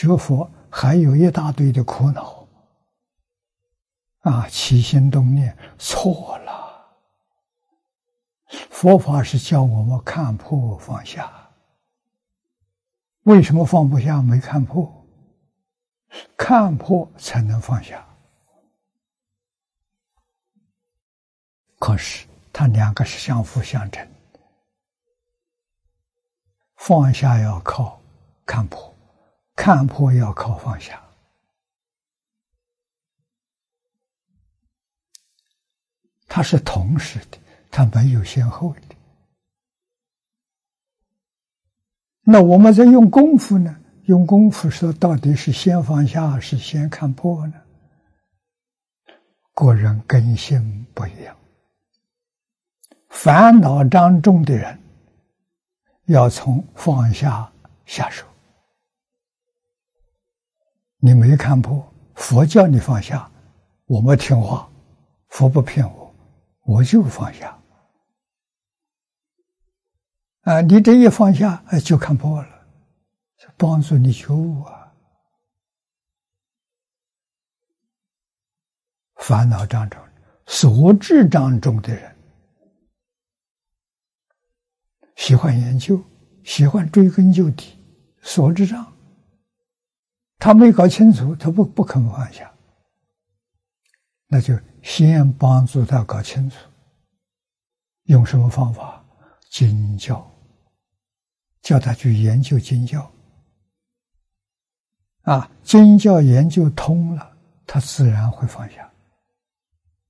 学佛还有一大堆的苦恼啊，起心动念错了。佛法是教我们看破放下。为什么放不下？没看破，看破才能放下。可是它两个是相辅相成，放下要靠看破，看破要靠放下。它是同时的，它没有先后的。那我们在用功夫呢？用功夫说到底是先放下，是先看破呢？个人根性不一样。烦恼障重的人，要从放下下手。你没看破，佛叫你放下，我们听话，佛不骗我，我就放下。啊，你这一放下，就看破了，帮助你觉悟啊。烦恼障重、所知障重的人，喜欢研究，喜欢追根究底，所知障，他没搞清楚，他不肯放下，那就先帮助他搞清楚。用什么方法？经教，叫他去研究经教。啊，经教研究通了，他自然会放下。